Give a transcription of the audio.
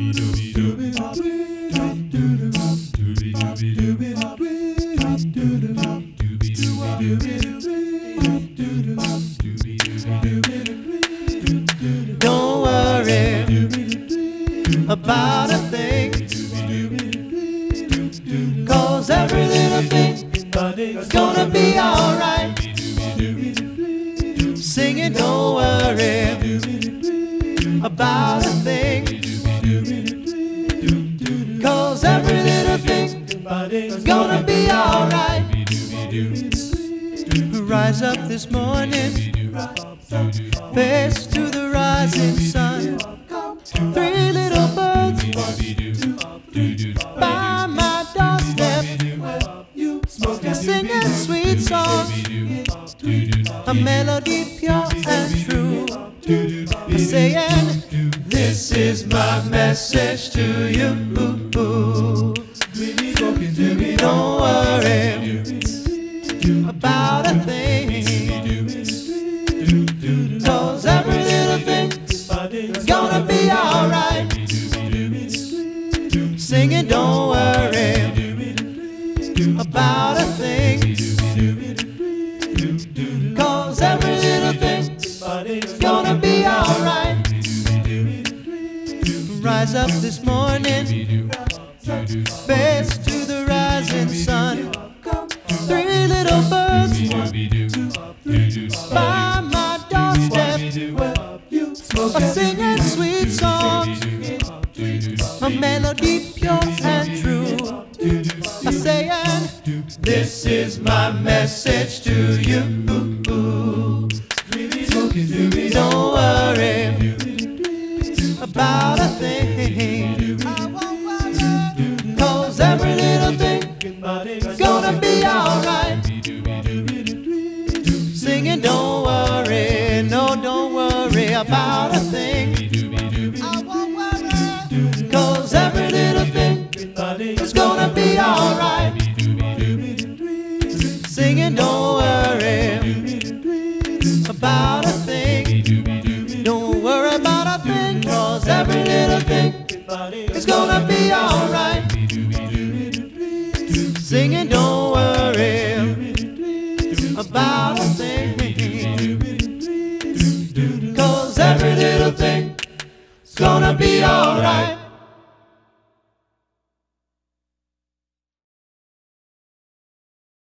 Don't worry about a thing, 'cause every little thing's gonna be alright. Singing, don't worry about a thing, 'cause every little thing's gonna be alright. Rise up this morning, face to the rising sun. Three little birds by my doorstep, singing sweet songs, a melody pure and true, saying, this is my message to you. Don't worry about a thing, 'cause every little thing's gonna be alright. Singing, don't worry about a thing, 'cause every little thing's gonna be alright. Rise up this morning, face to the rising sun. Three little birds by my doorstep, singing sweet songs, a melody pure and true, saying, this is my message to you. Don't worry about a thing, 'cause every little thing's gonna be alright. Singing, don't worry, no, don't worry about a thing, 'cause every little thing's gonna be alright. Singing, don't worry about a thing, don't worry about a thing, 'cause every little thing's gonna be alright. Singing, don't worry about a thing, 'cause every little thing's gonna be alright.